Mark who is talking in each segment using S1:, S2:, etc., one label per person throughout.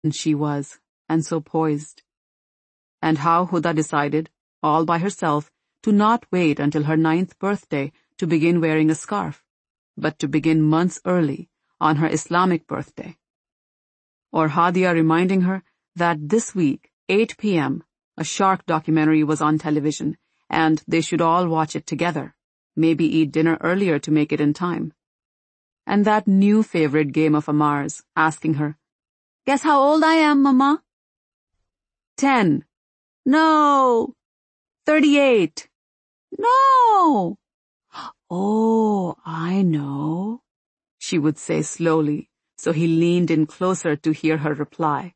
S1: she was, and so poised. And how Huda decided, all by herself, to not wait until her 9th birthday to begin wearing a scarf, but to begin months early, on her Islamic birthday. Or Hadia reminding her that this week, 8 p.m., a shark documentary was on television, and they should all watch it together, maybe eat dinner earlier to make it in time. And that new favorite game of Ammar's, asking her, "Guess how old I am, Mama?" 10. No. 38. No. Oh, I know, she would say slowly, so he leaned in closer to hear her reply.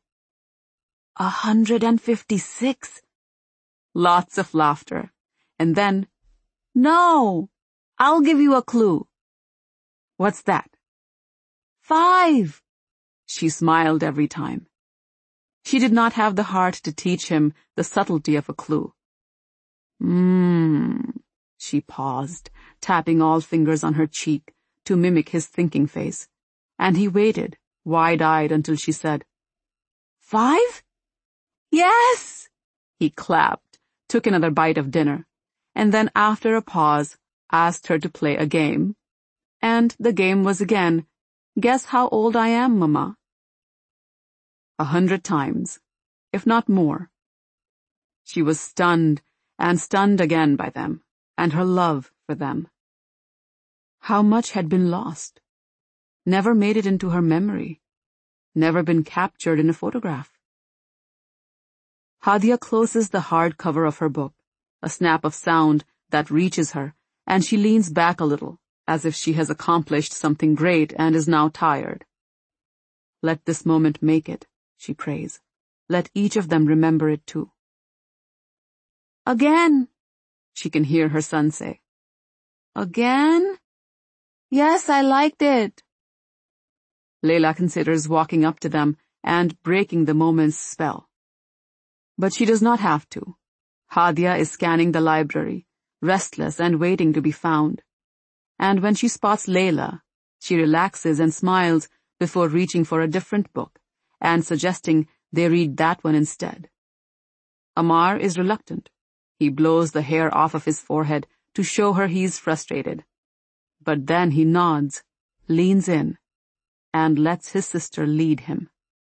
S1: 156. Lots of laughter. And then, "No, I'll give you a clue." "What's that?" 5. She smiled every time. She did not have the heart to teach him the subtlety of a clue. She paused, tapping all fingers on her cheek to mimic his thinking face, and he waited, wide-eyed, until she said, 5? Yes! He clapped, took another bite of dinner, and then after a pause, asked her to play a game. And the game was again, "Guess how old I am, Mama?" 100 times, if not more. She was stunned and stunned again by them, and her love for them. How much had been lost? Never made it into her memory. Never been captured in a photograph. Hadia closes the hard cover of her book, a snap of sound that reaches her, and she leans back a little, as if she has accomplished something great and is now tired. Let this moment make it, she prays. Let each of them remember it too. "Again," she can hear her son say. "Again? Yes, I liked it." Layla considers walking up to them and breaking the moment's spell. But she does not have to. Hadia is scanning the library, restless and waiting to be found. And when she spots Layla, she relaxes and smiles before reaching for a different book and suggesting they read that one instead. Ammar is reluctant. He blows the hair off of his forehead to show her he's frustrated. But then he nods, leans in, and lets his sister lead him.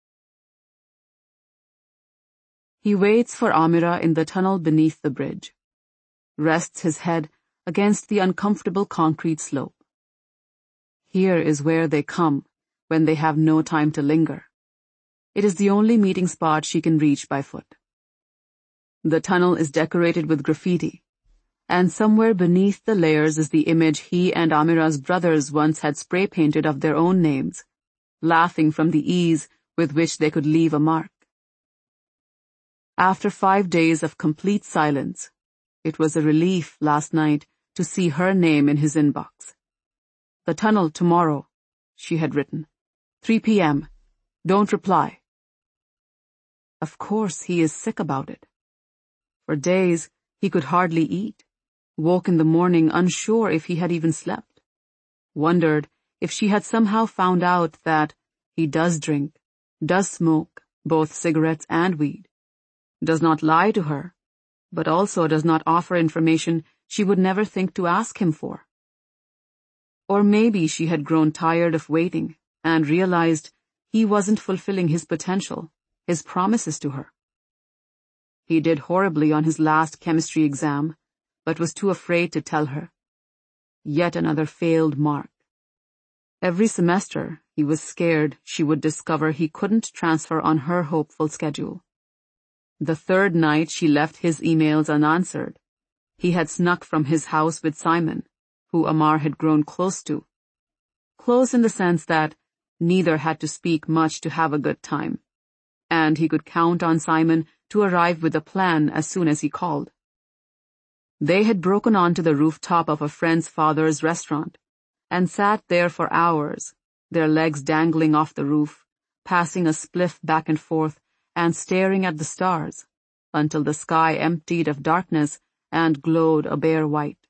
S1: He waits for Amira in the tunnel beneath the bridge, rests his head against the uncomfortable concrete slope. Here is where they come when they have no time to linger. It is the only meeting spot she can reach by foot. The tunnel is decorated with graffiti, and somewhere beneath the layers is the image he and Amira's brothers once had spray-painted of their own names, laughing from the ease with which they could leave a mark. After 5 days of complete silence, it was a relief last night to see her name in his inbox. "The tunnel tomorrow," she had written. 3 p.m. Don't reply. Of course he is sick about it. For days, he could hardly eat, woke in the morning unsure if he had even slept, wondered if she had somehow found out that he does drink, does smoke, both cigarettes and weed, does not lie to her, but also does not offer information she would never think to ask him for. Or maybe she had grown tired of waiting and realized he wasn't fulfilling his potential, his promises to her. He did horribly on his last chemistry exam, but was too afraid to tell her. Yet another failed mark. Every semester, he was scared she would discover he couldn't transfer on her hopeful schedule. The 3rd night she left his emails unanswered. He had snuck from his house with Simon, who Ammar had grown close to. Close in the sense that neither had to speak much to have a good time, and he could count on Simon to arrive with a plan as soon as he called. They had broken onto the rooftop of a friend's father's restaurant and sat there for hours, their legs dangling off the roof, passing a spliff back and forth and staring at the stars until the sky emptied of darkness and glowed a bare white.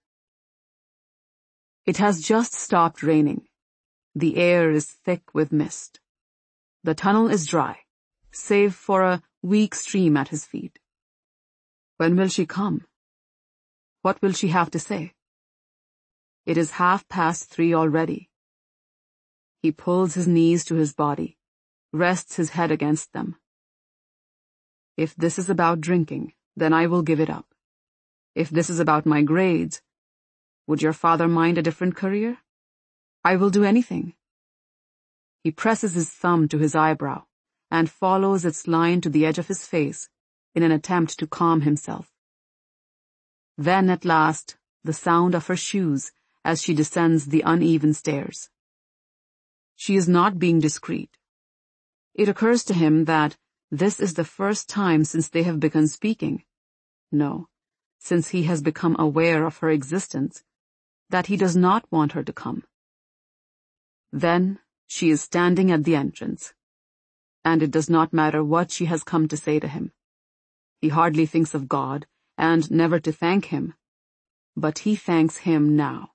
S1: It has just stopped raining. The air is thick with mist. The tunnel is dry. save for a weak stream at his feet. When will she come? What will she have to say? It is 3:30 already. He pulls his knees to his body, rests his head against them. If this is about drinking, then I will give it up. If this is about my grades, would your father mind a different career? I will do anything. He presses his thumb to his eyebrow and follows its line to the edge of his face in an attempt to calm himself. Then at last, the sound of her shoes as she descends the uneven stairs. She is not being discreet. It occurs to him that this is the first time since they have begun speaking. No, since he has become aware of her existence, that he does not want her to come. Then she is standing at the entrance, and it does not matter what she has come to say to him. He hardly thinks of God, and never to thank him, but he thanks him now.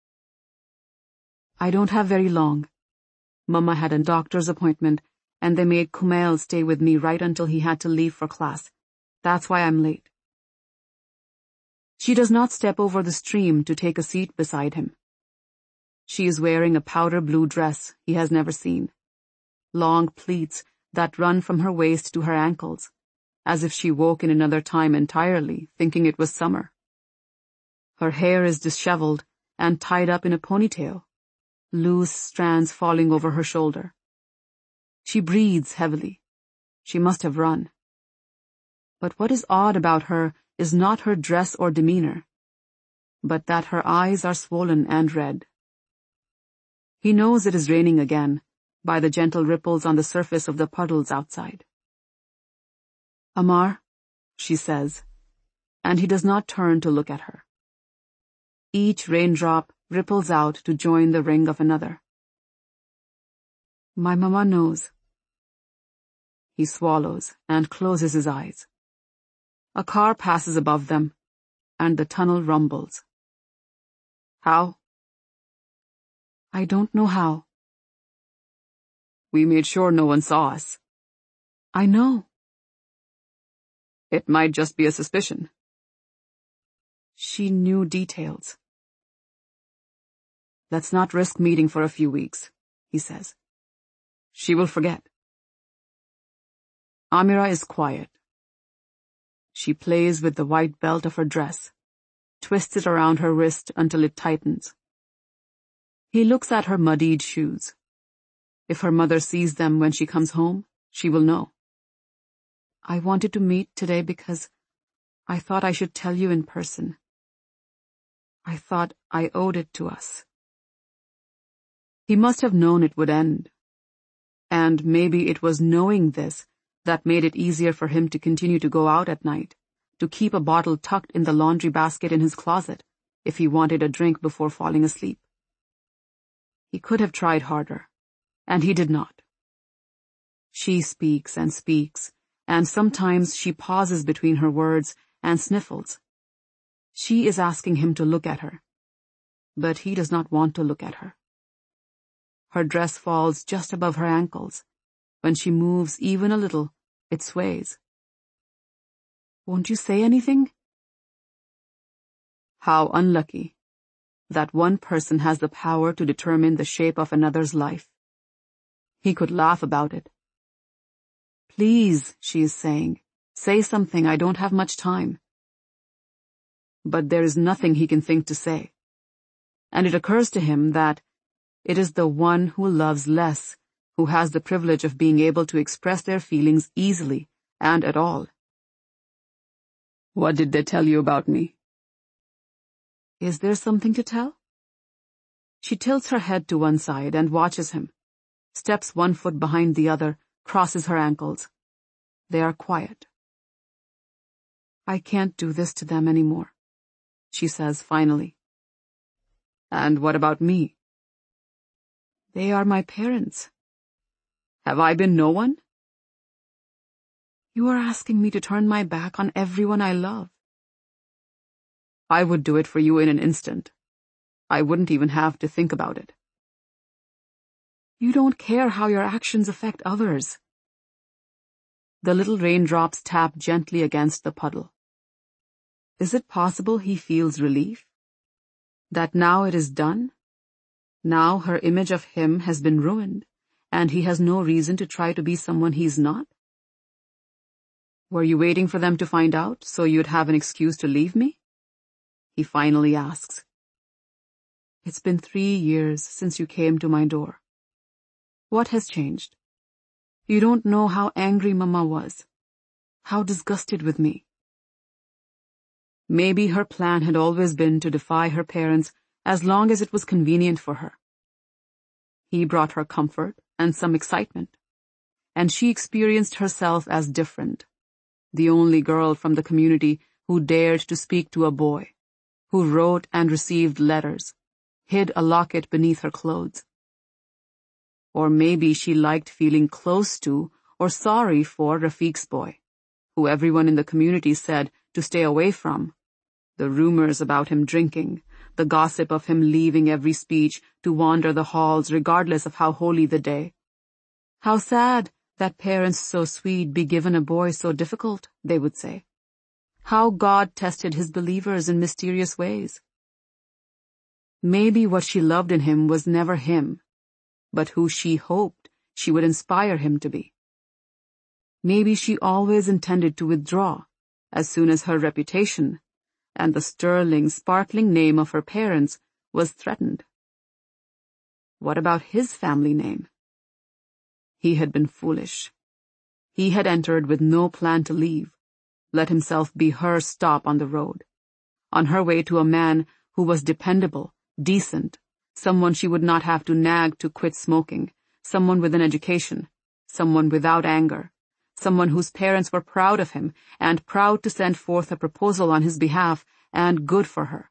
S1: I don't have very long. Mama had a doctor's appointment, and they made Kumail stay with me right until he had to leave for class. That's why I'm late. She does not step over the stream to take a seat beside him. She is wearing a powder blue dress he has never seen. Long pleats that run from her waist to her ankles, as if she woke in another time entirely, thinking it was summer. Her hair is disheveled and tied up in a ponytail, loose strands falling over her shoulder. She breathes heavily. She must have run. But what is odd about her is not her dress or demeanor, but that her eyes are swollen and red. He knows it is raining again by the gentle ripples on the surface of the puddles outside. Amar, she says, and he does not turn to look at her. Each raindrop ripples out to join the ring of another. My mama knows. He swallows and closes his eyes. A car passes above them, and the tunnel rumbles. How? I don't know how. We made sure no one saw us. I know. It might just be a suspicion. She knew details. Let's not risk meeting for a few weeks, he says. She will forget. Amira is quiet. She plays with the white belt of her dress, twists it around her wrist until it tightens. He looks at her muddied shoes. If her mother sees them when she comes home, she will know. I wanted to meet today because I thought I should tell you in person. I thought I owed it to us. He must have known it would end. And maybe it was knowing this that made it easier for him to continue to go out at night, to keep a bottle tucked in the laundry basket in his closet if he wanted a drink before falling asleep. He could have tried harder, and he did not. She speaks, and sometimes she pauses between her words and sniffles. She is asking him to look at her, but he does not want to look at her. Her dress falls just above her ankles. When she moves even a little, it sways. Won't you say anything? How unlucky that one person has the power to determine the shape of another's life. He could laugh about it. Please, she is saying, say something, I don't have much time. But there is nothing he can think to say. And it occurs to him that it is the one who loves less who has the privilege of being able to express their feelings easily and at all. What did they tell you about me? Is there something to tell? She tilts her head to one side and watches him, steps one foot behind the other, crosses her ankles. They are quiet. I can't do this to them anymore, she says finally. And what about me? They are my parents. Have I been no one? You are asking me to turn my back on everyone I love. I would do it for you in an instant. I wouldn't even have to think about it. You don't care how your actions affect others. The little raindrops tap gently against the puddle. Is it possible he feels relief? That now it is done? Now her image of him has been ruined, and he has no reason to try to be someone he's not? Were you waiting for them to find out, so you'd have an excuse to leave me? He finally asks. It's been 3 years since you came to my door. What has changed? You don't know how angry Mama was, how disgusted with me. Maybe her plan had always been to defy her parents as long as it was convenient for her. He brought her comfort and some excitement, and she experienced herself as different, the only girl from the community who dared to speak to a boy, who wrote and received letters, hid a locket beneath her clothes. Or maybe she liked feeling close to or sorry for Rafiq's boy, who everyone in the community said to stay away from. The rumors about him drinking, the gossip of him leaving every speech to wander the halls regardless of how holy the day. How sad that parents so sweet be given a boy so difficult, they would say. How God tested his believers in mysterious ways. Maybe what she loved in him was never him, but who she hoped she would inspire him to be. Maybe she always intended to withdraw as soon as her reputation and the sterling, sparkling name of her parents was threatened. What about his family name? He had been foolish. He had entered with no plan to leave, let himself be her stop on the road, on her way to a man who was dependable, decent, someone she would not have to nag to quit smoking, someone with an education, someone without anger, someone whose parents were proud of him and proud to send forth a proposal on his behalf and good for her.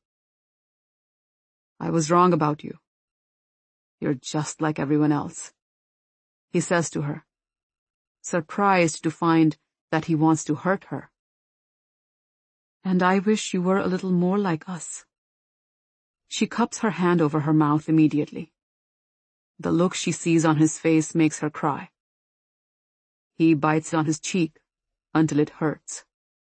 S1: I was wrong about you. You're just like everyone else, he says to her, surprised to find that he wants to hurt her. And I wish you were a little more like us. She cups her hand over her mouth immediately. The look she sees on his face makes her cry. He bites on his cheek until it hurts.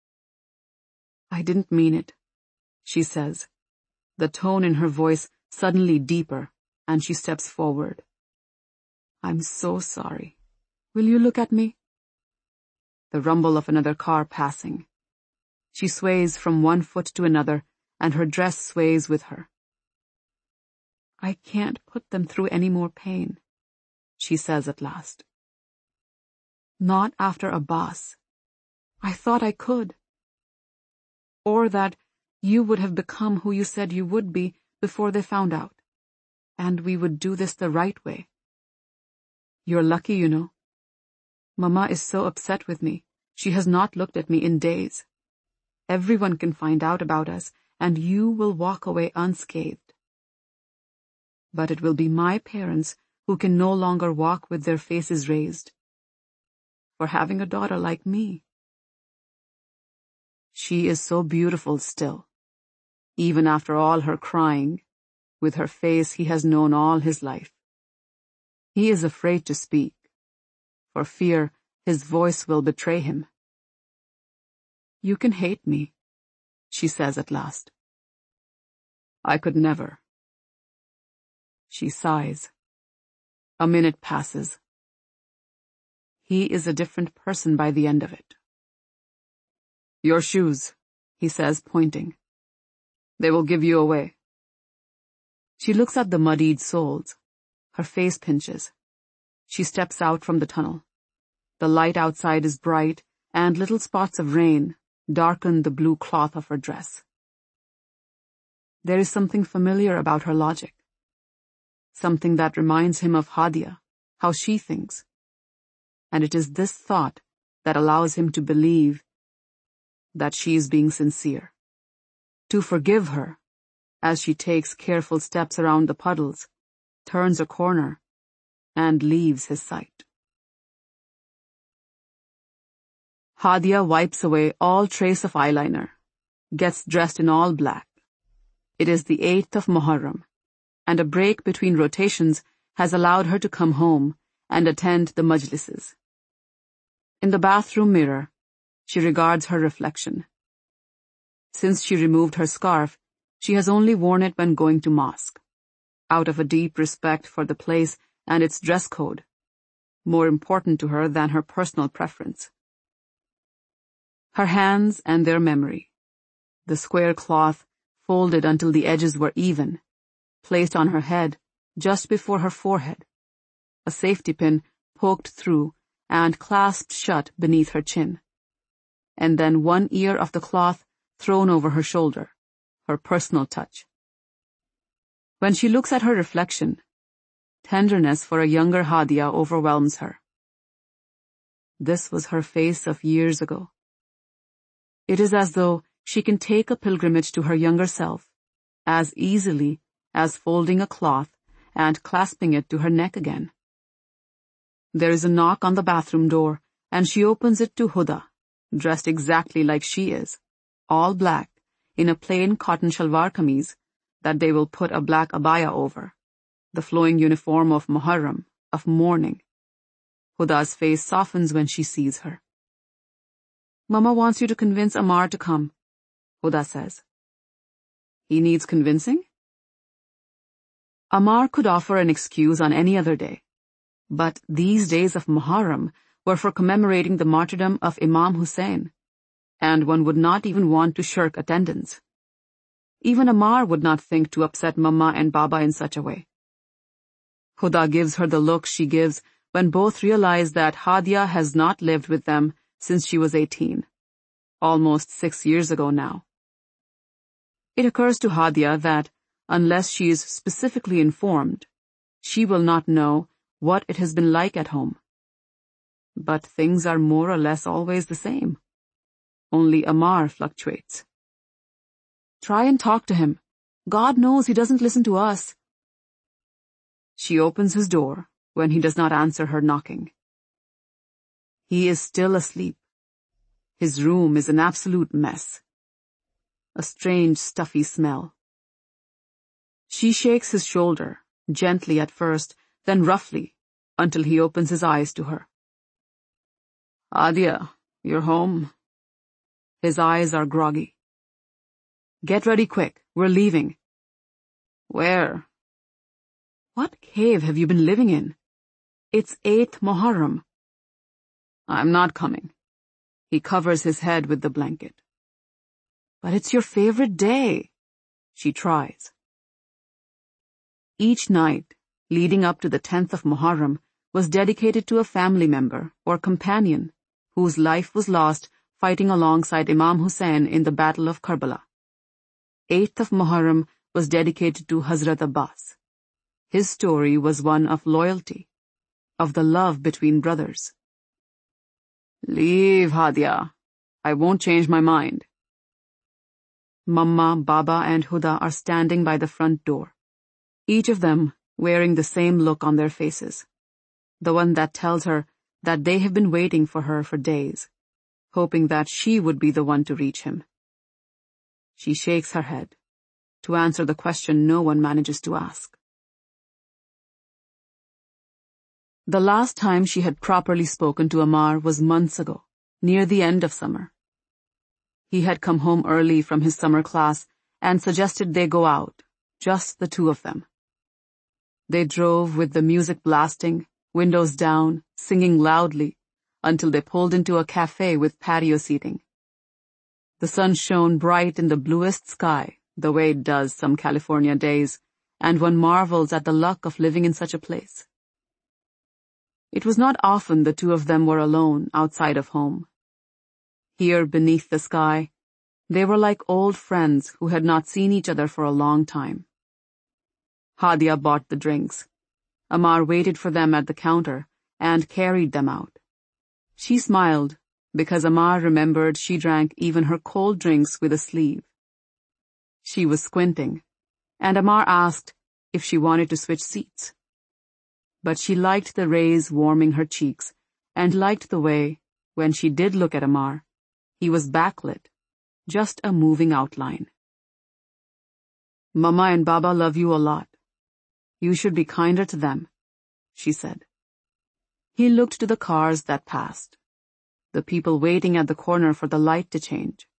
S1: I didn't mean it, she says, the tone in her voice suddenly deeper, and she steps forward. I'm so sorry. Will you look at me? The rumble of another car passing. She sways from one foot to another, and her dress sways with her. I can't put them through any more pain, she says at last. Not after Abbas. I thought I could. Or that you would have become who you said you would be before they found out, and we would do this the right way. You're lucky, you know. Mama is so upset with me. She has not looked at me in days. Everyone can find out about us, and you will walk away unscathed. But it will be my parents who can no longer walk with their faces raised. For having a daughter like me. She is so beautiful still, even after all her crying, with her face he has known all his life. He is afraid to speak, for fear his voice will betray him. You can hate me, she says at last. I could never. She sighs. A minute passes. He is a different person by the end of it. Your shoes, he says, pointing. They will give you away. She looks at the muddied soles. Her face pinches. She steps out from the tunnel. The light outside is bright, and little spots of rain darken the blue cloth of her dress. There is something familiar about her logic. Something that reminds him of Hadia, how she thinks. And it is this thought that allows him to believe that she is being sincere. To forgive her, as she takes careful steps around the puddles, turns a corner, and leaves his sight. Hadia wipes away all trace of eyeliner, gets dressed in all black. It is the 8th of Muharram, and a break between rotations has allowed her to come home and attend the majlises. In the bathroom mirror, she regards her reflection. Since she removed her scarf, she has only worn it when going to mosque, out of a deep respect for the place and its dress code, more important to her than her personal preference. Her hands and their memory, the square cloth folded until the edges were even, placed on her head just before her forehead, a safety pin poked through and clasped shut beneath her chin, and then one ear of the cloth thrown over her shoulder, her personal touch. When she looks at her reflection, tenderness for a younger Hadia overwhelms her. This was her face of years ago. It is as though she can take a pilgrimage to her younger self as easily as folding a cloth and clasping it to her neck again. There is a knock on the bathroom door, and she opens it to Huda, dressed exactly like she is, all black, in a plain cotton shalwar kameez that they will put a black abaya over, the flowing uniform of Muharram, of mourning. Huda's face softens when she sees her. "Mama wants you to convince Ammar to come," Huda says. "He needs convincing?" Ammar could offer an excuse on any other day, but these days of Muharram were for commemorating the martyrdom of Imam Hussein, and one would not even want to shirk attendance. Even Ammar would not think to upset Mama and Baba in such a way. Huda gives her the look she gives when both realize that Hadia has not lived with them since she was 18, almost 6 years ago now. It occurs to Hadia that, unless she is specifically informed, she will not know what it has been like at home. But things are more or less always the same. Only Ammar fluctuates. "Try and talk to him. God knows he doesn't listen to us." She opens his door when he does not answer her knocking. He is still asleep. His room is an absolute mess. A strange, stuffy smell. She shakes his shoulder, gently at first, then roughly, until he opens his eyes to her. "Hadia, you're home." His eyes are groggy. "Get ready quick, we're leaving." "Where?" "What cave have you been living in? It's 8th Muharram." "I'm not coming." He covers his head with the blanket. "But it's your favorite day." She tries. Each night, leading up to the 10th of Muharram, was dedicated to a family member or companion whose life was lost fighting alongside Imam Hussein in the Battle of Karbala. 8th of Muharram was dedicated to Hazrat Abbas. His story was one of loyalty, of the love between brothers. "Leave, Hadia. I won't change my mind." Mama, Baba, and Huda are standing by the front door, each of them wearing the same look on their faces, the one that tells her that they have been waiting for her for days, hoping that she would be the one to reach him. She shakes her head, to answer the question no one manages to ask. The last time she had properly spoken to Ammar was months ago, near the end of summer. He had come home early from his summer class and suggested they go out, just the two of them. They drove with the music blasting, windows down, singing loudly, until they pulled into a cafe with patio seating. The sun shone bright in the bluest sky, the way it does some California days, and one marvels at the luck of living in such a place. It was not often the two of them were alone outside of home. Here beneath the sky, they were like old friends who had not seen each other for a long time. Hadia bought the drinks. Ammar waited for them at the counter and carried them out. She smiled because Ammar remembered she drank even her cold drinks with a sleeve. She was squinting, and Ammar asked if she wanted to switch seats. But she liked the rays warming her cheeks, and liked the way, when she did look at Ammar, he was backlit, just a moving outline. "Mama and Baba love you a lot. You should be kinder to them," she said. He looked to the cars that passed. the people waiting at the corner for the light to change.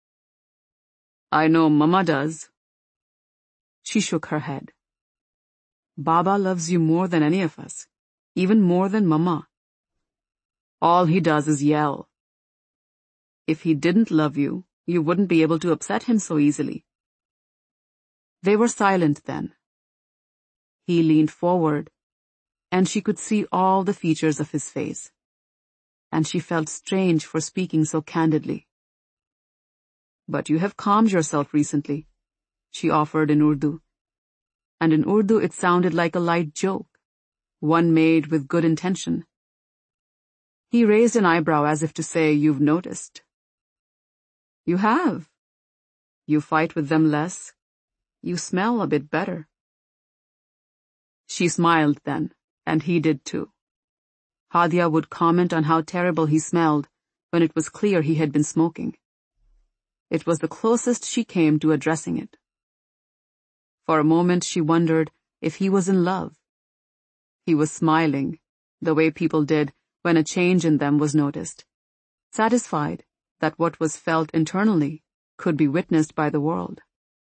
S1: I know Mama does. She shook her head. Baba loves you more than any of us, even more than Mama. All he does is yell. If he didn't love you, you wouldn't be able to upset him so easily. They were silent then. He leaned forward, and she could see all the features of his face, and she felt strange for speaking so candidly. But you have calmed yourself recently, she offered in Urdu. And in Urdu it sounded like a light joke, one made with good intention. He raised an eyebrow as if to say, you've noticed. You have. You fight with them less. You smell a bit better. She smiled then, and he did too. Hadia would comment on how terrible he smelled when it was clear he had been smoking. It was the closest she came to addressing it. For a moment she wondered if he was in love. He was smiling, the way people did when a change in them was noticed, satisfied that what was felt internally could be witnessed by the world.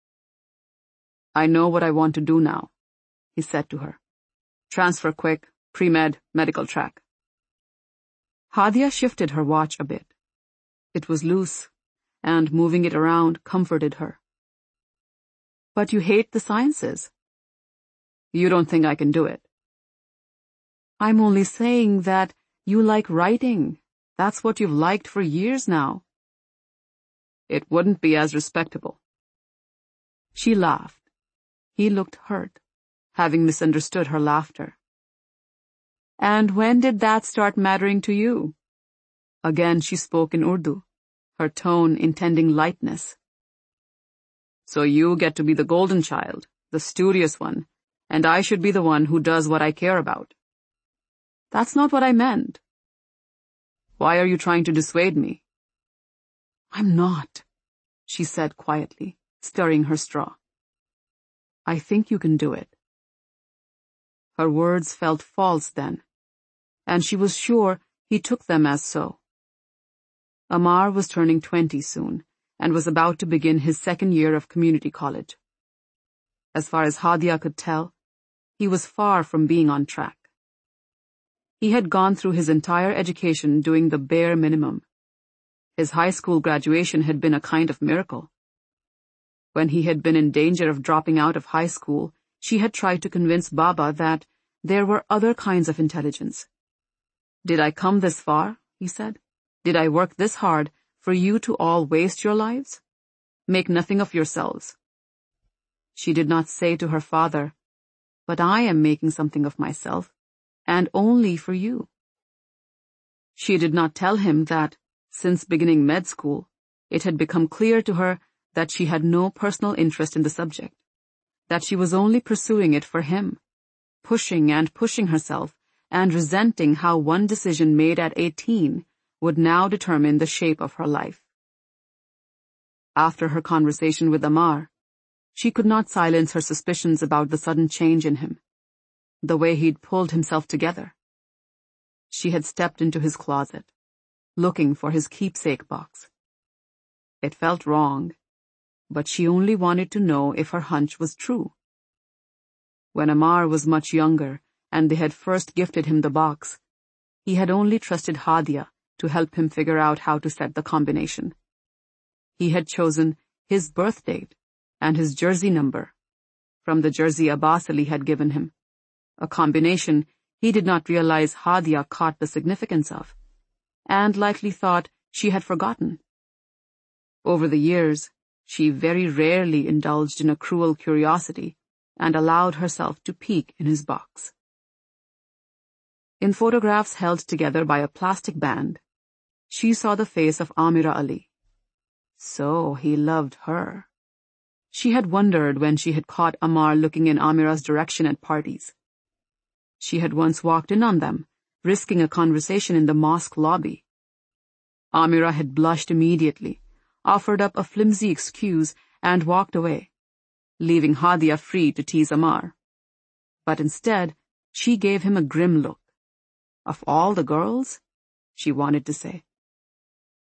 S1: I know what I want to do now, he said to her. Transfer quick, pre-med, medical track. Hadia shifted her watch a bit. It was loose, and moving it around comforted her. But you hate the sciences. You don't think I can do it. I'm only saying that you like writing. That's what you've liked for years now. It wouldn't be as respectable. She laughed. He looked hurt, having misunderstood her laughter. And when did that start mattering to you? Again she spoke in Urdu, her tone intending lightness. So you get to be the golden child, the studious one, and I should be the one who does what I care about. That's not what I meant. Why are you trying to dissuade me? I'm not, she said quietly, stirring her straw. I think you can do it. Her words felt false then, and she was sure he took them as so. Amar was turning 20 soon, and was about to begin his second year of community college. As far as Hadia could tell, he was far from being on track. He had gone through his entire education doing the bare minimum. His high school graduation had been a kind of miracle. When he had been in danger of dropping out of high school, she had tried to convince Baba that there were other kinds of intelligence. Did I come this far, he said? Did I work this hard for you to all waste your lives? Make nothing of yourselves. She did not say to her father, but I am making something of myself, and only for you. She did not tell him that, since beginning med school, it had become clear to her that she had no personal interest in the subject, that she was only pursuing it for him, pushing and pushing herself, and resenting how one decision made at 18 would now determine the shape of her life. After her conversation with Amar, she could not silence her suspicions about the sudden change in him, the way he'd pulled himself together. She had stepped into his closet, looking for his keepsake box. It felt wrong, but she only wanted to know if her hunch was true. When Amar was much younger and they had first gifted him the box, he had only trusted Hadia to help him figure out how to set the combination. He had chosen his birth date and his jersey number from the jersey Abbas Ali had given him, a combination he did not realize Hadia caught the significance of, and likely thought she had forgotten. Over the years, she very rarely indulged in a cruel curiosity and allowed herself to peek in his box. In photographs held together by a plastic band, she saw the face of Amira Ali. So he loved her. She had wondered when she had caught Amar looking in Amira's direction at parties. She had once walked in on them, risking a conversation in the mosque lobby. Amira had blushed immediately, offered up a flimsy excuse, and walked away, leaving Hadia free to tease Amar. But instead, she gave him a grim look. Of all the girls, she wanted to say.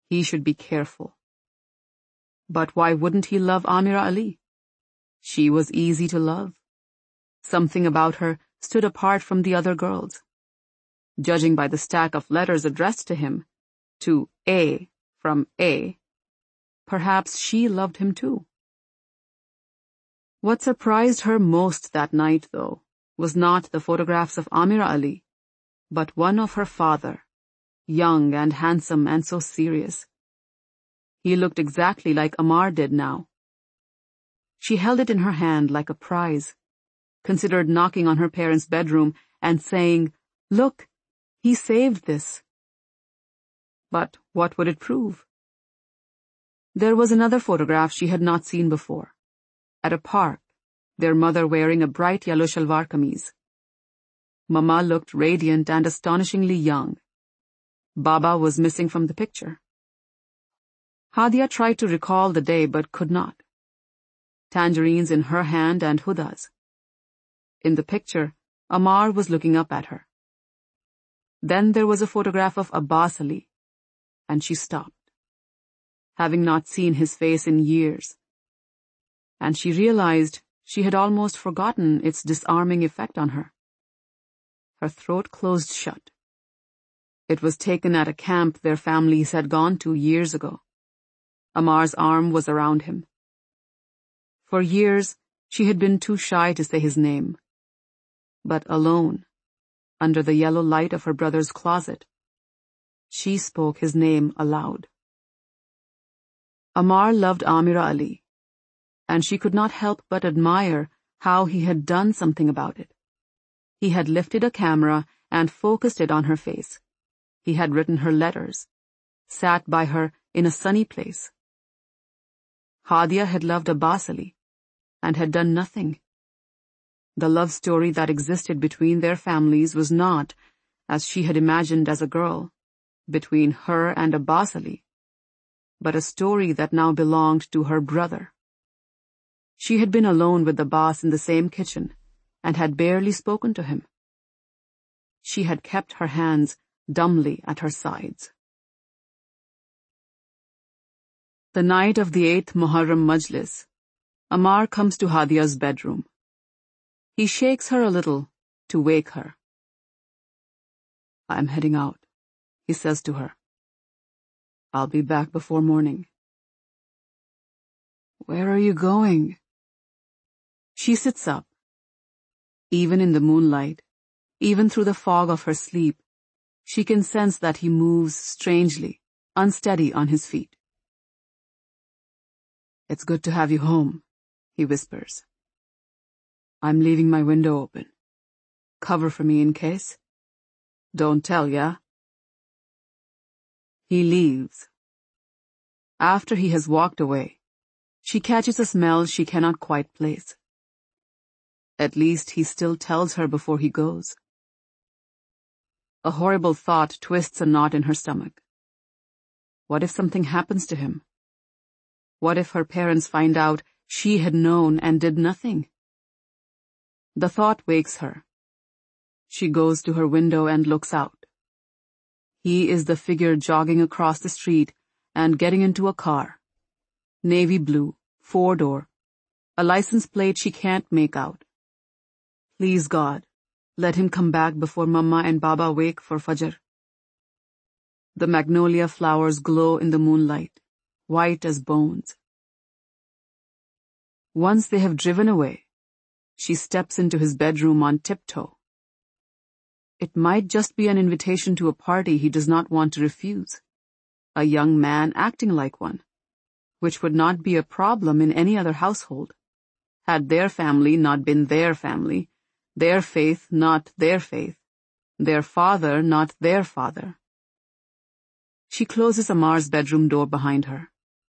S1: He should be careful. But why wouldn't he love Amira Ali? She was easy to love. Something about her stood apart from the other girls. Judging by the stack of letters addressed to him, to A from A, perhaps she loved him too. What surprised her most that night, though, was not the photographs of Amira Ali, but one of her father, young and handsome and so serious. He looked exactly like Amar did now. She held it in her hand like a prize, considered knocking on her parents' bedroom and saying, "Look, he saved this." But what would it prove? There was another photograph she had not seen before. At a park, their mother wearing a bright yellow shalwar kameez. Mama looked radiant and astonishingly young. Baba was missing from the picture. Hadia tried to recall the day but could not. Tangerines in her hand and Huda's. In the picture, Amar was looking up at her. Then there was a photograph of Abbas Ali, and she stopped, having not seen his face in years. And she realized she had almost forgotten its disarming effect on her. Her throat closed shut. It was taken at a camp their families had gone to years ago. Amar's arm was around him. For years, she had been too shy to say his name. But alone, under the yellow light of her brother's closet, she spoke his name aloud. Amar loved Amira Ali, and she could not help but admire how he had done something about it. He had lifted a camera and focused it on her face. He had written her letters, sat by her in a sunny place. Hadia had loved Abbas Ali, and had done nothing. The love story that existed between their families was not, as she had imagined as a girl, between her and Abbas Ali, but a story that now belonged to her brother. She had been alone with Abbas in the same kitchen, and had barely spoken to him. She had kept her hands dumbly at her sides. The night of the 8th Muharram Majlis, Amar comes to Hadia's bedroom. He shakes her a little to wake her. "I'm heading out," he says to her. "I'll be back before morning." "Where are you going?" She sits up. Even in the moonlight, even through the fog of her sleep, she can sense that he moves strangely, unsteady on his feet. "It's good to have you home," he whispers. "I'm leaving my window open. Cover for me in case. Don't tell, yeah?" He leaves. After he has walked away, she catches a smell she cannot quite place. At least he still tells her before he goes. A horrible thought twists a knot in her stomach. What if something happens to him? What if her parents find out she had known and did nothing? The thought wakes her. She goes to her window and looks out. He is the figure jogging across the street and getting into a car. Navy blue, 4-door, a license plate she can't make out. Please God, let him come back before Mama and Baba wake for Fajr. The magnolia flowers glow in the moonlight, white as bones. Once they have driven away, she steps into his bedroom on tiptoe. It might just be an invitation to a party he does not want to refuse. A young man acting like one, which would not be a problem in any other household, had their family not been their family, their faith not their faith, their father not their father. She closes Amar's bedroom door behind her.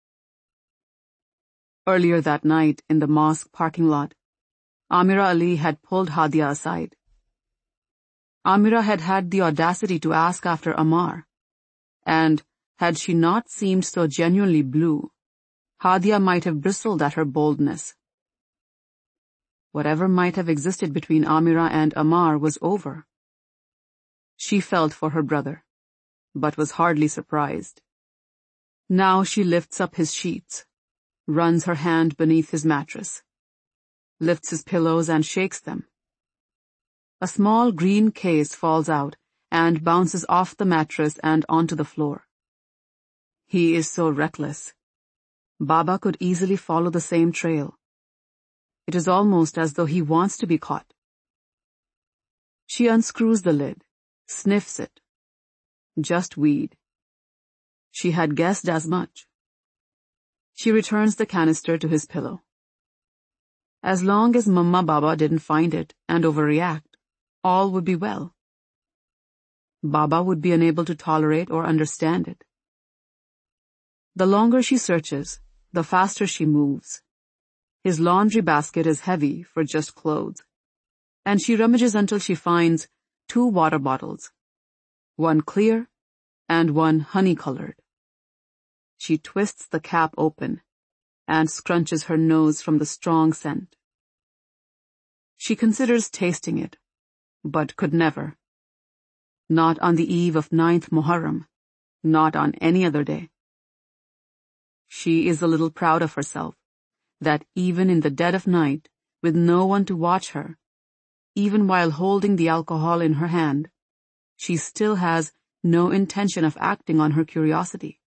S1: Earlier that night, in the mosque parking lot, Amira Ali had pulled Hadia aside. Amira had had the audacity to ask after Amar, and, had she not seemed so genuinely blue, Hadia might have bristled at her boldness. Whatever might have existed between Amira and Amar was over. She felt for her brother, but was hardly surprised. Now she lifts up his sheets, runs her hand beneath his mattress, lifts his pillows and shakes them. A small green case falls out and bounces off the mattress and onto the floor. He is so reckless. Baba could easily follow the same trail. It is almost as though he wants to be caught. She unscrews the lid, sniffs it. Just weed. She had guessed as much. She returns the canister to his pillow. As long as Mamma Baba didn't find it and overreact, all would be well. Baba would be unable to tolerate or understand it. The longer she searches, the faster she moves. His laundry basket is heavy for just clothes, and she rummages until she finds 2 water bottles, one clear and one honey-colored. She twists the cap open and scrunches her nose from the strong scent. She considers tasting it, but could never. Not on the eve of 9th Muharram, not on any other day. She is a little proud of herself, that even in the dead of night, with no one to watch her, even while holding the alcohol in her hand, she still has no intention of acting on her curiosity.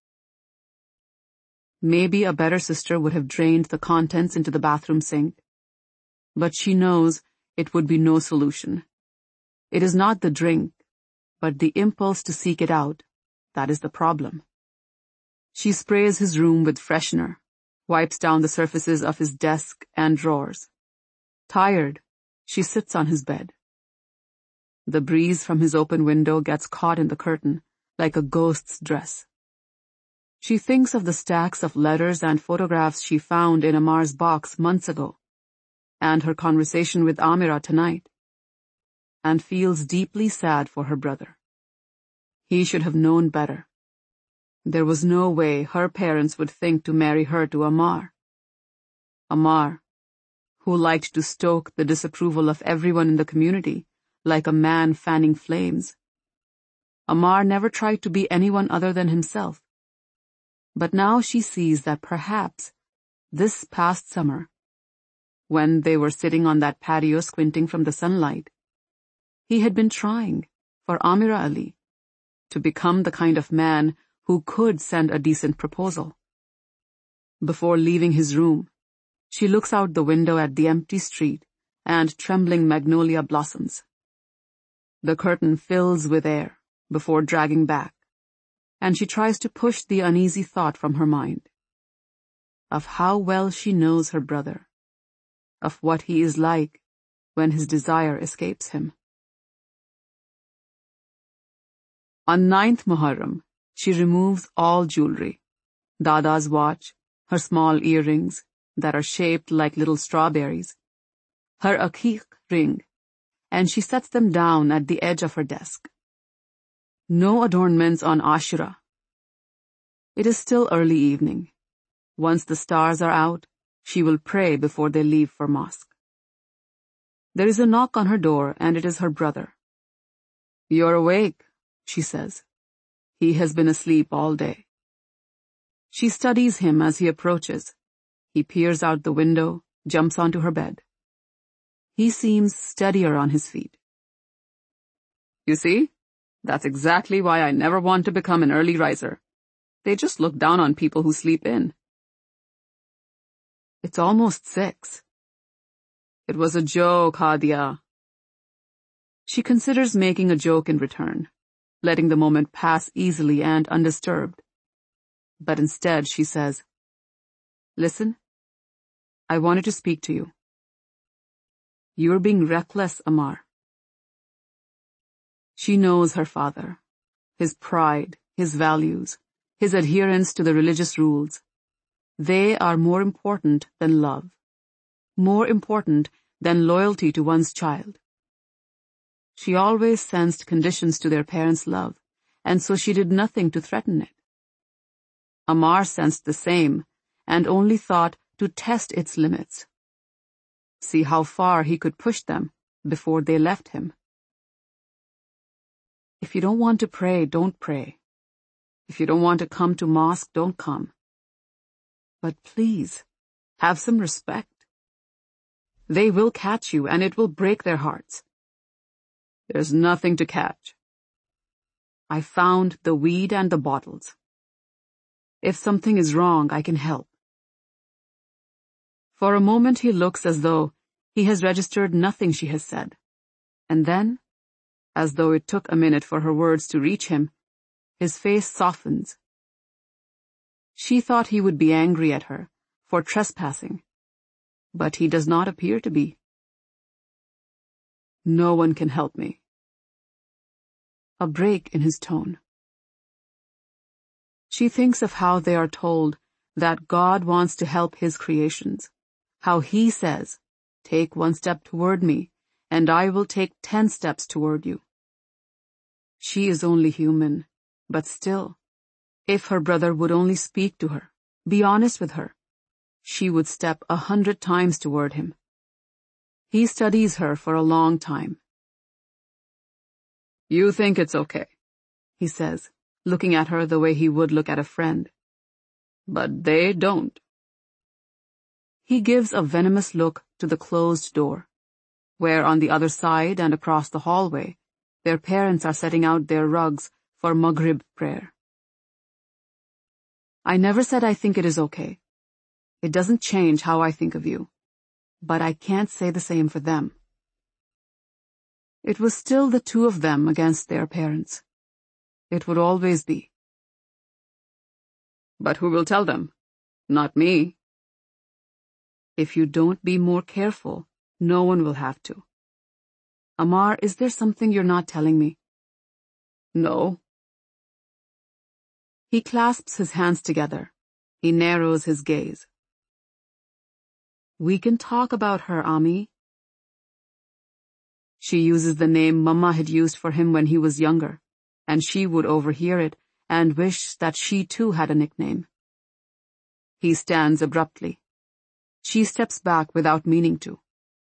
S1: Maybe a better sister would have drained the contents into the bathroom sink, but she knows it would be no solution. It is not the drink, but the impulse to seek it out, that is the problem. She sprays his room with freshener, wipes down the surfaces of his desk and drawers. Tired, she sits on his bed. The breeze from his open window gets caught in the curtain, like a ghost's dress. She thinks of the stacks of letters and photographs she found in Ammar's box months ago, and her conversation with Amira tonight, and feels deeply sad for her brother. He should have known better. There was no way her parents would think to marry her to Ammar. Ammar, who liked to stoke the disapproval of everyone in the community, like a man fanning flames. Ammar never tried to be anyone other than himself. But now she sees that perhaps, this past summer, when they were sitting on that patio squinting from the sunlight, he had been trying, for Amira Ali, to become the kind of man who could send a decent proposal. Before leaving his room, she looks out the window at the empty street and trembling magnolia blossoms. The curtain fills with air before dragging back, and she tries to push the uneasy thought from her mind, of how well she knows her brother, of what he is like when his desire escapes him. On 9th Muharram, she removes all jewelry, Dada's watch, her small earrings that are shaped like little strawberries, her aqiq ring, and she sets them down at the edge of her desk. No adornments on Ashura. It is still early evening. Once the stars are out, she will pray before they leave for mosque. There is a knock on her door, and it is her brother. "You're awake," she says. He has been asleep all day. She studies him as he approaches. He peers out the window, jumps onto her bed. He seems steadier on his feet. "You see? That's exactly why I never want to become an early riser. They just look down on people who sleep in." "It's almost 6. "It was a joke, Hadia." She considers making a joke in return, letting the moment pass easily and undisturbed. But instead she says, "Listen, I wanted to speak to you. You're being reckless, Ammar." She knows her father, his pride, his values, his adherence to the religious rules. They are more important than love, more important than loyalty to one's child. She always sensed conditions to their parents' love, and so she did nothing to threaten it. Ammar sensed the same, and only thought to test its limits. See how far he could push them before they left him. "If you don't want to pray, don't pray. If you don't want to come to mosque, don't come. But please, have some respect. They will catch you, and it will break their hearts. There's nothing to catch. I found the weed and the bottles. If something is wrong, I can help. For a moment he looks as though he has registered nothing she has said. And then, as though it took a minute for her words to reach him, his face softens. She thought he would be angry at her for trespassing, but he does not appear to be. No one can help me. A break in his tone. She thinks of how they are told that God wants to help his creations, how he says, "Take 1 step toward me, and I will take 10 steps toward you." She is only human, but still, if her brother would only speak to her, be honest with her, she would step 100 times toward him. He studies her for a long time. "You think it's okay," he says, looking at her the way he would look at a friend. "But they don't." He gives a venomous look to the closed door, where on the other side and across the hallway, their parents are setting out their rugs for Maghrib prayer. "I never said I think it is okay. It doesn't change how I think of you. But I can't say the same for them." It was still the two of them against their parents. It would always be. "But who will tell them? Not me." "If you don't be more careful, no one will have to." "Ammar, is there something you're not telling me?" "No." He clasps his hands together. He narrows his gaze. "We can talk about her, Ami." She uses the name Mama had used for him when he was younger, and she would overhear it and wish that she too had a nickname. He stands abruptly. She steps back without meaning to.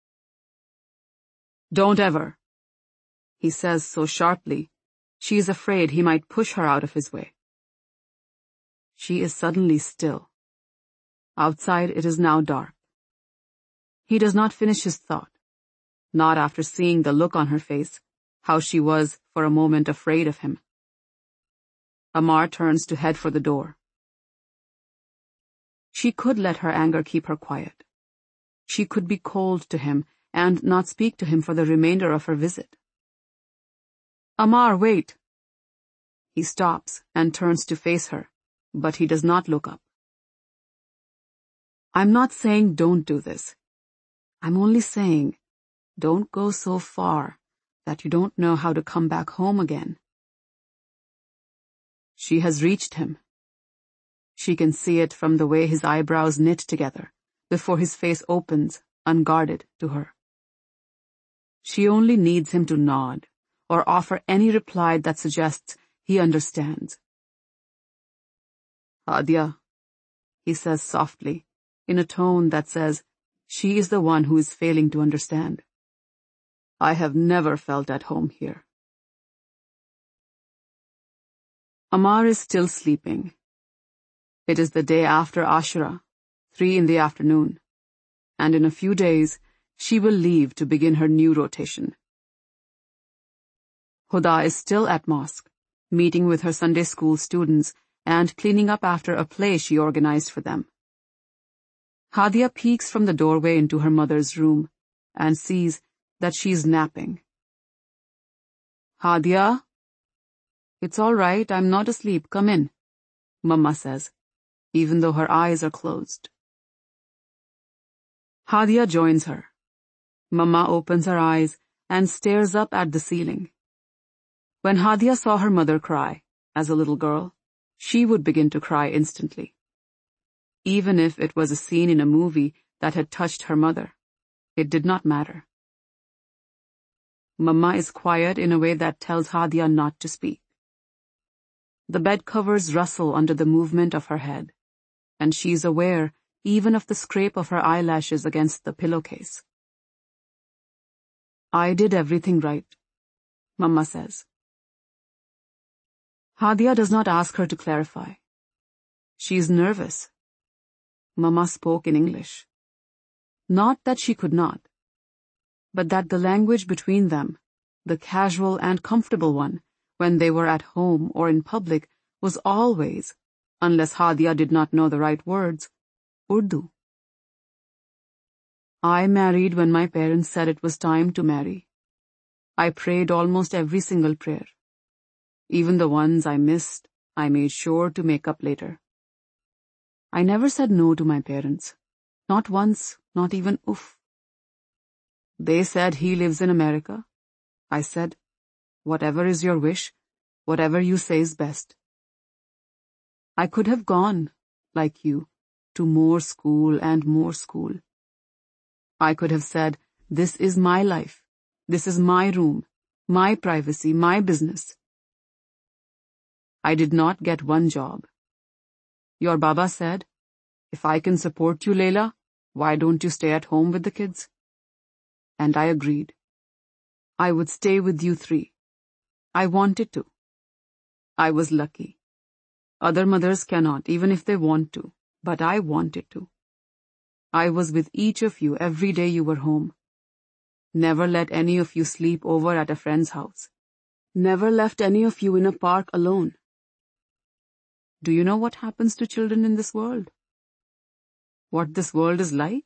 S1: "Don't ever," he says so sharply, she is afraid he might push her out of his way. She is suddenly still. Outside it is now dark. He does not finish his thought, not after seeing the look on her face, how she was for a moment afraid of him. Ammar turns to head for the door. She could let her anger keep her quiet. She could be cold to him and not speak to him for the remainder of her visit. "Ammar, wait." He stops and turns to face her, but he does not look up. "I'm not saying don't do this. I'm only saying don't go so far that you don't know how to come back home again." She has reached him. She can see it from the way his eyebrows knit together before his face opens, unguarded, to her. She only needs him to nod or offer any reply that suggests he understands. "Hadia," he says softly, in a tone that says she is the one who is failing to understand. "I have never felt at home here." Ammar is still sleeping. It is the day after Ashura, 3 in the afternoon, and in a few days she will leave to begin her new rotation. Huda is still at mosque, meeting with her Sunday school students and cleaning up after a play she organized for them. Hadia peeks from the doorway into her mother's room and sees that she is napping. "Hadia?" "It's all right, I'm not asleep, come in," Mama says, even though her eyes are closed. Hadia joins her. Mama opens her eyes and stares up at the ceiling. When Hadia saw her mother cry, as a little girl, she would begin to cry instantly. Even if it was a scene in a movie that had touched her mother, it did not matter. Mama is quiet in a way that tells Hadia not to speak. The bed covers rustle under the movement of her head, and she is aware even of the scrape of her eyelashes against the pillowcase. "I did everything right," Mama says. Hadia does not ask her to clarify. She is nervous. Mama spoke in English. Not that she could not, but that the language between them, the casual and comfortable one, when they were at home or in public, was always, unless Hadia did not know the right words, Urdu. I married when my parents said it was time to marry. I prayed almost every single prayer. Even the ones I missed, I made sure to make up later. I never said no to my parents. Not once, not even oof. They said he lives in America. I said, whatever is your wish, whatever you say is best. I could have gone, like you, to more school and more school. I could have said, this is my life, this is my room, my privacy, my business. I did not get one job. Your Baba said, if I can support you, Leila, why don't you stay at home with the kids? And I agreed. I would stay with you three. I wanted to. I was lucky. Other mothers cannot, even if they want to, but I wanted to. I was with each of you every day you were home. Never let any of you sleep over at a friend's house. Never left any of you in a park alone. Do you know what happens to children in this world? What this world is like?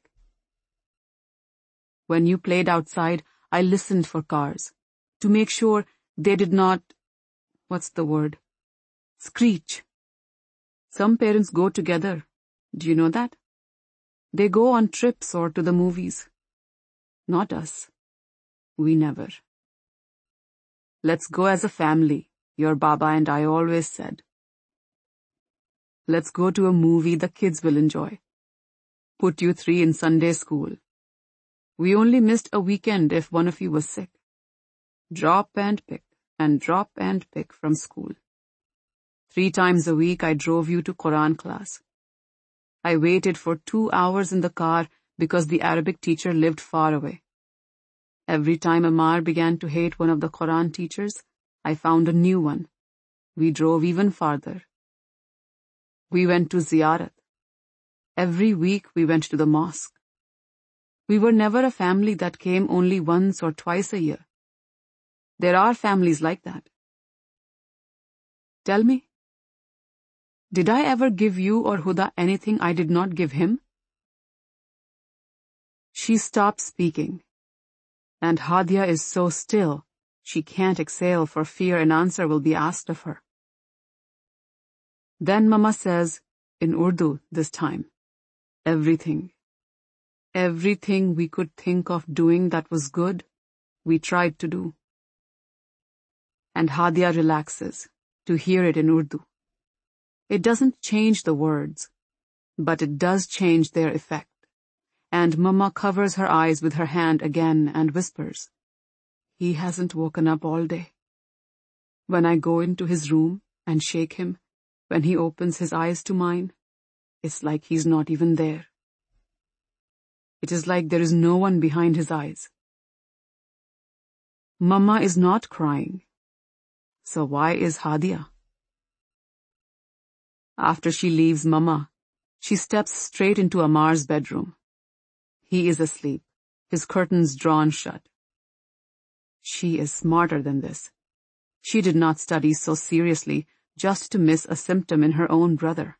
S1: When you played outside, I listened for cars, to make sure they did not, screech. Some parents go together. Do you know that? They go on trips or to the movies. Not us. We never. Let's go as a family, your Baba and I always said. Let's go to a movie the kids will enjoy. Put you three in Sunday school. We only missed a weekend if one of you was sick. Drop and pick from school. 3 times a week I drove you to Quran class. I waited for 2 hours in the car because the Arabic teacher lived far away. Every time Ammar began to hate one of the Quran teachers, I found a new one. We drove even farther. We went to Ziyarat. Every week we went to the mosque. We were never a family that came only once or twice a year. There are families like that. Tell me, did I ever give you or Huda anything I did not give him? She stopped speaking, and Hadia is so still, she can't exhale for fear an answer will be asked of her. Then Mama says, in Urdu this time, everything we could think of doing that was good, we tried to do. And Hadia relaxes to hear it in Urdu. It doesn't change the words, but it does change their effect. And Mama covers her eyes with her hand again and whispers, he hasn't woken up all day. When I go into his room and shake him, when he opens his eyes to mine, it's like he's not even there. It is like there is no one behind his eyes. Mama is not crying. So why is Hadia? After she leaves Mama, she steps straight into Ammar's bedroom. He is asleep, his curtains drawn shut. She is smarter than this. She did not study so seriously just to miss a symptom in her own brother.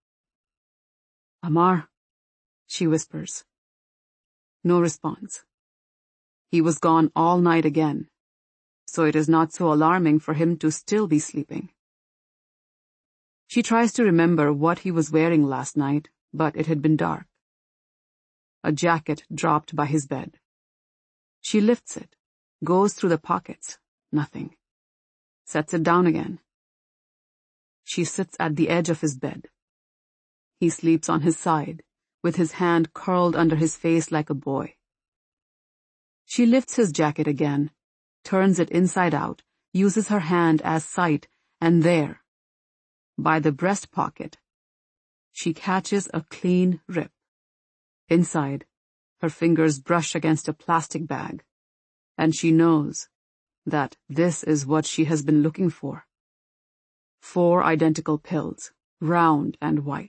S1: Ammar, she whispers. No response. He was gone all night again, so it is not so alarming for him to still be sleeping. She tries to remember what he was wearing last night, but it had been dark. A jacket dropped by his bed. She lifts it, goes through the pockets, nothing. Sets it down again. She sits at the edge of his bed. He sleeps on his side, with his hand curled under his face like a boy. She lifts his jacket again, turns it inside out, uses her hand as sight, and there, by the breast pocket, she catches a clean rip. Inside, her fingers brush against a plastic bag, and she knows that this is what she has been looking for. 4 identical pills, round and white.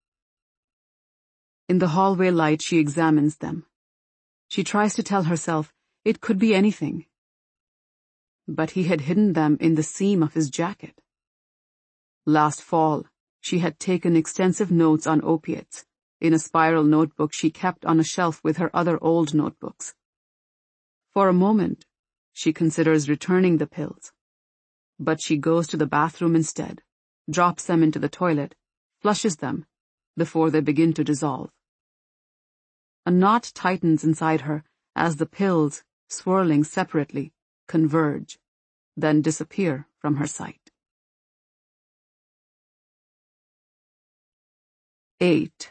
S1: In the hallway light, she examines them. She tries to tell herself it could be anything. But he had hidden them in the seam of his jacket. Last fall, she had taken extensive notes on opiates in a spiral notebook she kept on a shelf with her other old notebooks. For a moment, she considers returning the pills. But she goes to the bathroom instead, drops them into the toilet, flushes them, before they begin to dissolve. A knot tightens inside her as the pills, swirling separately, converge, then disappear from her sight. 8.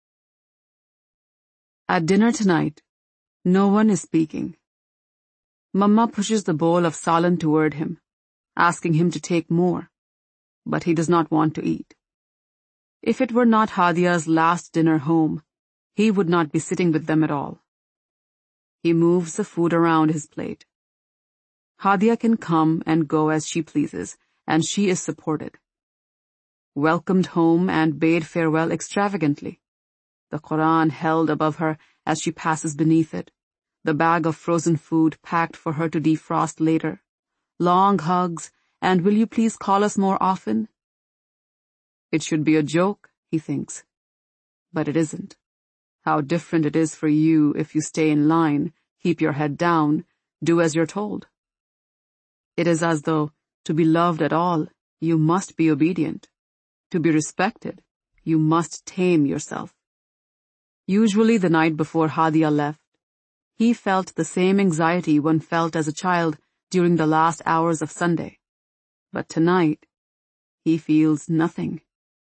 S1: At dinner tonight, no one is speaking. Mama pushes the bowl of salan toward him, asking him to take more, but he does not want to eat. If it were not Hadia's last dinner home, he would not be sitting with them at all. He moves the food around his plate. Hadia can come and go as she pleases, and she is supported. Welcomed home and bade farewell extravagantly. The Quran held above her as she passes beneath it, the bag of frozen food packed for her to defrost later, long hugs, and will you please call us more often? It should be a joke, he thinks. But it isn't. How different it is for you if you stay in line, keep your head down, do as you're told. It is as though, to be loved at all, you must be obedient. To be respected, you must tame yourself. Usually the night before Hadia left, he felt the same anxiety one felt as a child during the last hours of Sunday. But tonight, he feels nothing.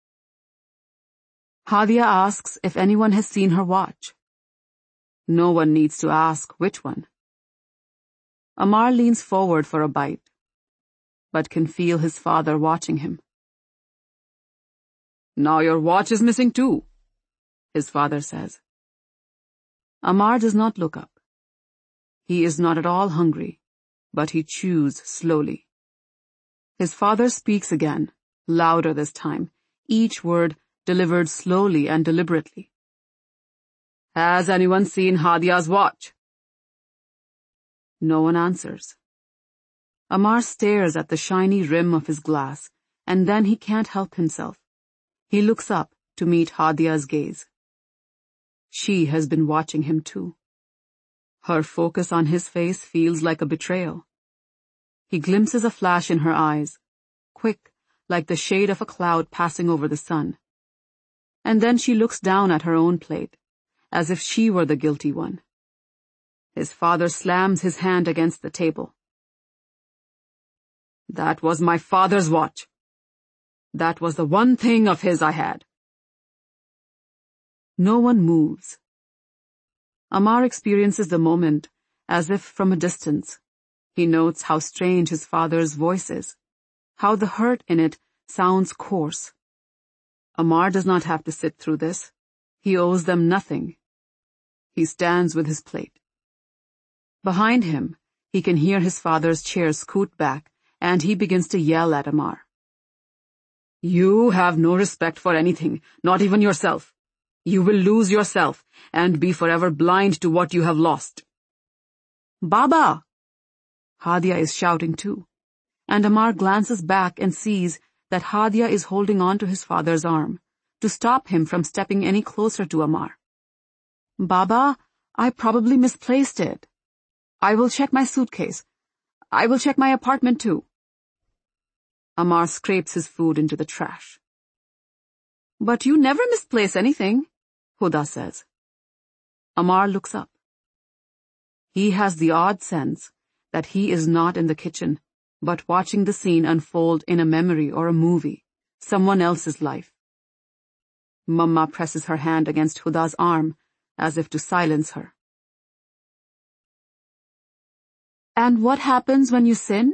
S1: Hadia asks if anyone has seen her watch. No one needs to ask which one. Ammar leans forward for a bite, but can feel his father watching him. "Now your watch is missing too," his father says. Ammar does not look up. He is not at all hungry, but he chews slowly. His father speaks again, louder this time, each word delivered slowly and deliberately. "Has anyone seen Hadia's watch?" No one answers. Ammar stares at the shiny rim of his glass, and then he can't help himself. He looks up to meet Hadia's gaze. She has been watching him too. Her focus on his face feels like a betrayal. He glimpses a flash in her eyes, quick, like the shade of a cloud passing over the sun. And then she looks down at her own plate, as if she were the guilty one. His father slams his hand against the table. "That was my father's watch. That was the one thing of his I had." No one moves. Ammar experiences the moment as if from a distance. He notes how strange his father's voice is, how the hurt in it sounds coarse. Ammar does not have to sit through this. He owes them nothing. He stands with his plate. Behind him, he can hear his father's chair scoot back, and he begins to yell at Ammar. "You have no respect for anything, not even yourself. You will lose yourself and be forever blind to what you have lost." "Baba!" Hadia is shouting too, and Ammar glances back and sees that Hadia is holding on to his father's arm, to stop him from stepping any closer to Ammar. "Baba, I probably misplaced it. I will check my suitcase. I will check my apartment too." Ammar scrapes his food into the trash. "But you never misplace anything," Huda says. Ammar looks up. He has the odd sense that he is not in the kitchen, but watching the scene unfold in a memory or a movie, someone else's life. Mama presses her hand against Huda's arm, as if to silence her. "And what happens when you sin?"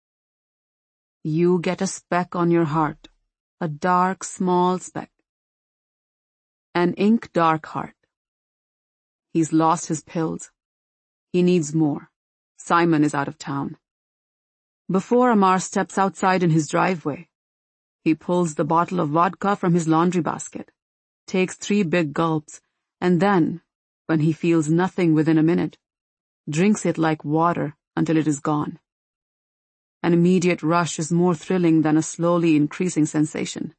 S1: "You get a speck on your heart, a dark, small speck. An ink-dark heart. He's lost his pills. He needs more. Simon is out of town." Before Ammar steps outside in his driveway, He pulls the bottle of vodka from his laundry basket, takes 3 big gulps, and then, when he feels nothing within a minute, drinks it like water until it is gone. An immediate rush is more thrilling than a slowly increasing sensation.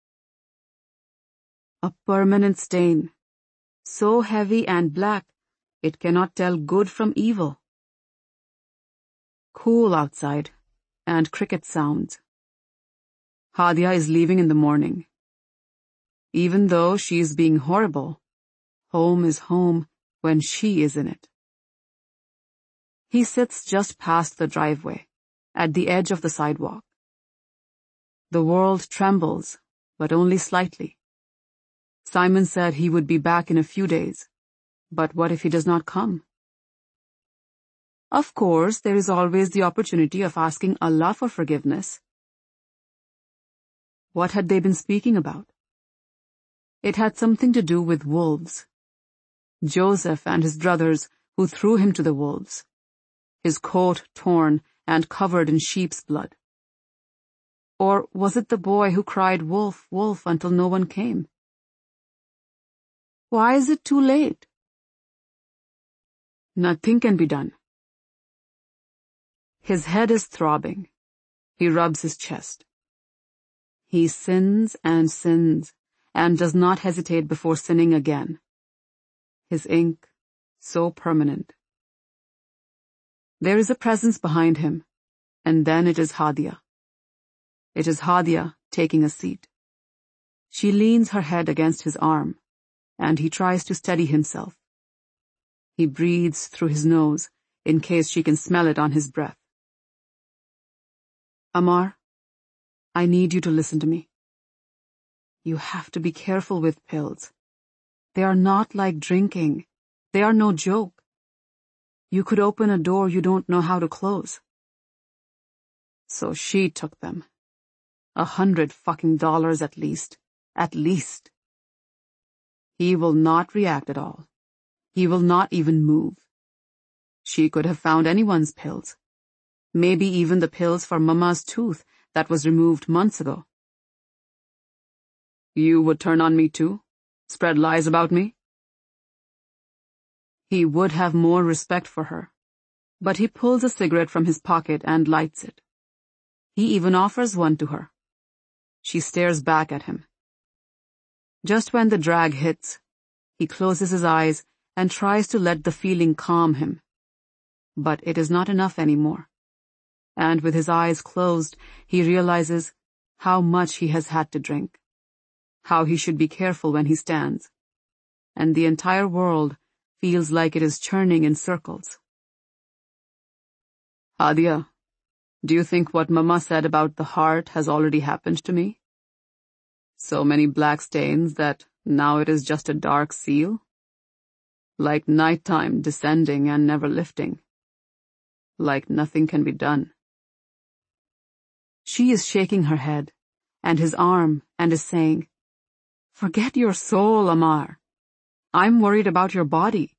S1: A permanent stain, so heavy and black it cannot tell good from evil. Cool outside, and cricket sounds. Hadia is leaving in the morning. Even though she is being horrible, home is home when she is in it. He sits just past the driveway, at the edge of the sidewalk. The world trembles, but only slightly. Simon said he would be back in a few days, but what if he does not come? Of course, there is always the opportunity of asking Allah for forgiveness. What had they been speaking about? It had something to do with wolves. Joseph and his brothers who threw him to the wolves, his coat torn and covered in sheep's blood. Or was it the boy who cried wolf, wolf until no one came? Why is it too late? Nothing can be done. His head is throbbing. He rubs his chest. He sins and does not hesitate before sinning again. His ink, so permanent. There is a presence behind him, and then it is Hadia. It is Hadia taking a seat. She leans her head against his arm, and he tries to steady himself. He breathes through his nose, in case she can smell it on his breath. Amar, I need you to listen to me. You have to be careful with pills. They are not like drinking. They are no joke. You could open a door you don't know how to close. So she took them. $100 at least. At least. He will not react at all. He will not even move. She could have found anyone's pills. Maybe even the pills for Mama's tooth that was removed months ago. You would turn on me too? Spread lies about me? He would have more respect for her, but he pulls a cigarette from his pocket and lights it. He even offers one to her. She stares back at him. Just when the drag hits, he closes his eyes and tries to let the feeling calm him. But it is not enough anymore. And with his eyes closed, he realizes how much he has had to drink, how he should be careful when he stands, and the entire world feels like it is churning in circles. Hadia, do you think what Mama said about the heart has already happened to me? So many black stains that now it is just a dark seal? Like nighttime descending and never lifting. Like nothing can be done. She is shaking her head, and his arm, and is saying, Forget your soul, Amar. I'm worried about your body.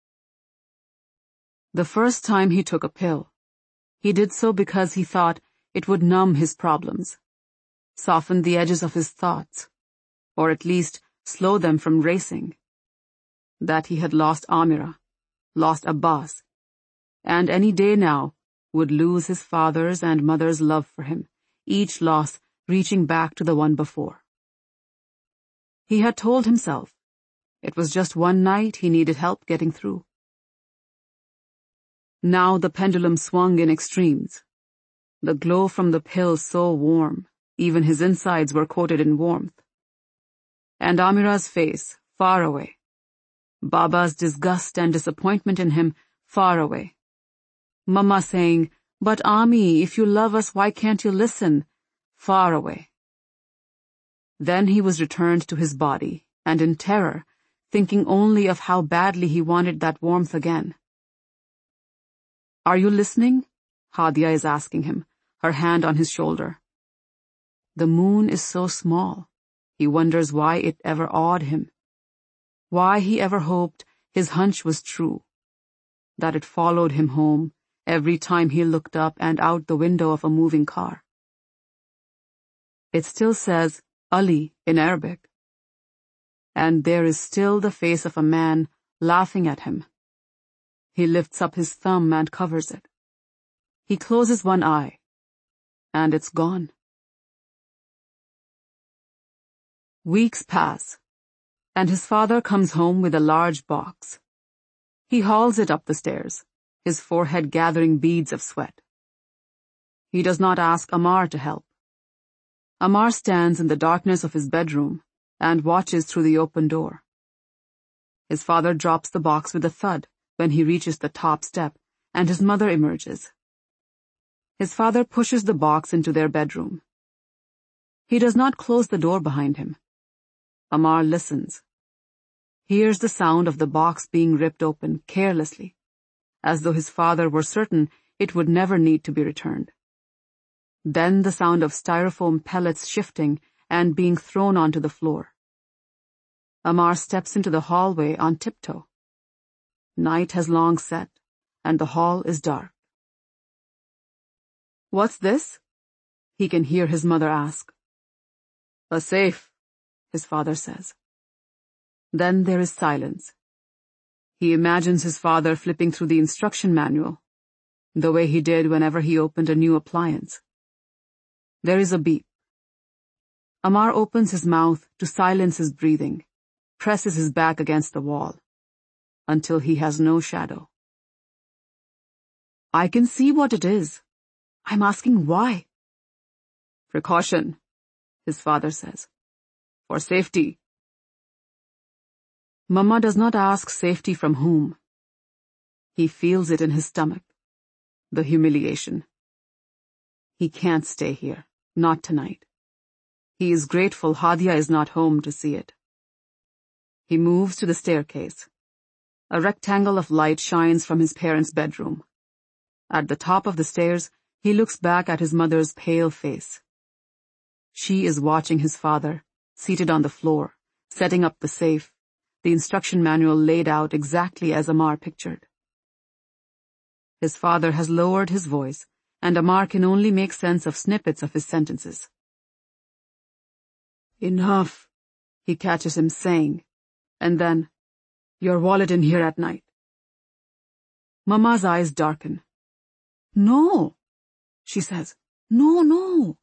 S1: The first time he took a pill, he did so because he thought it would numb his problems, soften the edges of his thoughts, or at least slow them from racing. That he had lost Amira, lost Abbas, and any day now would lose his father's and mother's love for him, each loss reaching back to the one before. He had told himself it was just one night he needed help getting through. Now the pendulum swung in extremes. The glow from the pill so warm, even his insides were coated in warmth. And Amira's face, far away. Baba's disgust and disappointment in him, far away. Mama saying, But Ami, if you love us, why can't you listen? Far away. Then he was returned to his body, and in terror, thinking only of how badly he wanted that warmth again. Are you listening? Hadia is asking him, her hand on his shoulder. The moon is so small. He wonders why it ever awed him. Why he ever hoped his hunch was true. That it followed him home every time he looked up and out the window of a moving car. It still says Ali in Arabic. And there is still the face of a man laughing at him. He lifts up his thumb and covers it. He closes one eye, and it's gone. Weeks pass, and his father comes home with a large box. He hauls it up the stairs, his forehead gathering beads of sweat. He does not ask Amar to help. Amar stands in the darkness of his bedroom and watches through the open door. His father drops the box with a thud when he reaches the top step, and his mother emerges. His father pushes the box into their bedroom. He does not close the door behind him. Amar listens, hears the sound of the box being ripped open carelessly, as though his father were certain it would never need to be returned. Then the sound of styrofoam pellets shifting and being thrown onto the floor. Amar steps into the hallway on tiptoe. Night has long set, and the hall is dark. "What's this?" he can hear his mother ask. "A safe," his father says. Then there is silence. He imagines his father flipping through the instruction manual, the way he did whenever he opened a new appliance. There is a beep. Amar opens his mouth to silence his breathing, presses his back against the wall, until he has no shadow. "I can see what it is. I'm asking why." "Precaution," his father says. "For safety." Mama does not ask safety from whom. He feels it in his stomach, the humiliation. He can't stay here, not tonight. He is grateful Hadia is not home to see it. He moves to the staircase. A rectangle of light shines from his parents' bedroom. At the top of the stairs, he looks back at his mother's pale face. She is watching his father, seated on the floor, setting up the safe, the instruction manual laid out exactly as Amar pictured. His father has lowered his voice, and Amar can only make sense of snippets of his sentences. "Enough," he catches him saying, and then, "Your wallet in here at night." Mama's eyes darken. "No," she says. "No, no."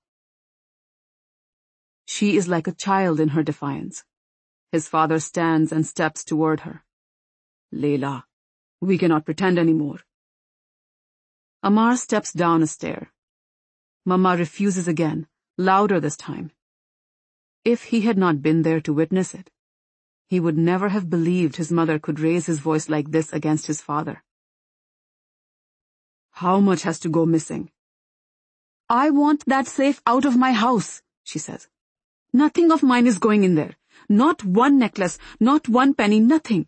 S1: She is like a child in her defiance. His father stands and steps toward her. "Leila, we cannot pretend anymore." Amar steps down a stair. Mama refuses again, louder this time. If he had not been there to witness it, he would never have believed his mother could raise his voice like this against his father. "How much has to go missing?" "I want that safe out of my house," she says. "Nothing of mine is going in there. Not one necklace, not one penny, nothing."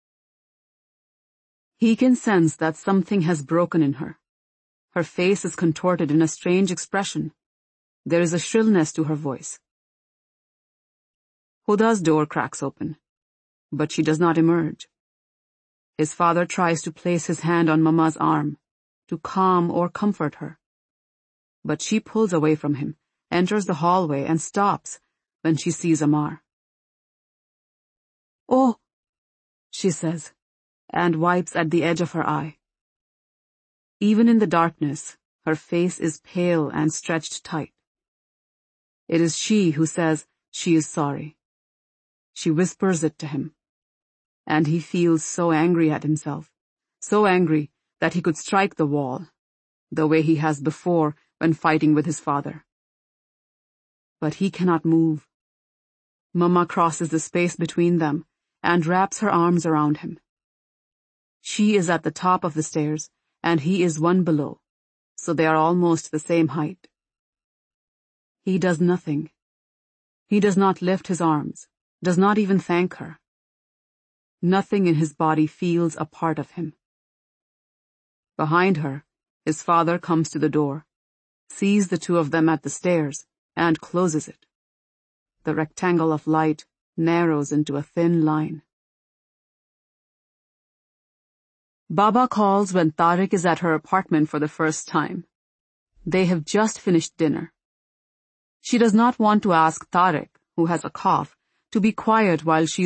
S1: He can sense that something has broken in her. Her face is contorted in a strange expression. There is a shrillness to her voice. Huda's door cracks open, but she does not emerge. His father tries to place his hand on Mama's arm, to calm or comfort her. But she pulls away from him, enters the hallway, and stops when she sees Amar. "Oh," she says, and wipes at the edge of her eye. Even in the darkness, her face is pale and stretched tight. It is she who says she is sorry. She whispers it to him. And he feels so angry at himself, so angry that he could strike the wall, the way he has before when fighting with his father. But he cannot move. Mama crosses the space between them and wraps her arms around him. She is at the top of the stairs, and he is one below, so they are almost the same height. He does nothing. He does not lift his arms, does not even thank her. Nothing in his body feels a part of him. Behind her, his father comes to the door, sees the two of them at the stairs, and closes it. The rectangle of light narrows into a thin line. Baba calls when Tariq is at her apartment for the first time. They have just finished dinner. She does not want to ask Tariq, who has a cough, to be quiet while she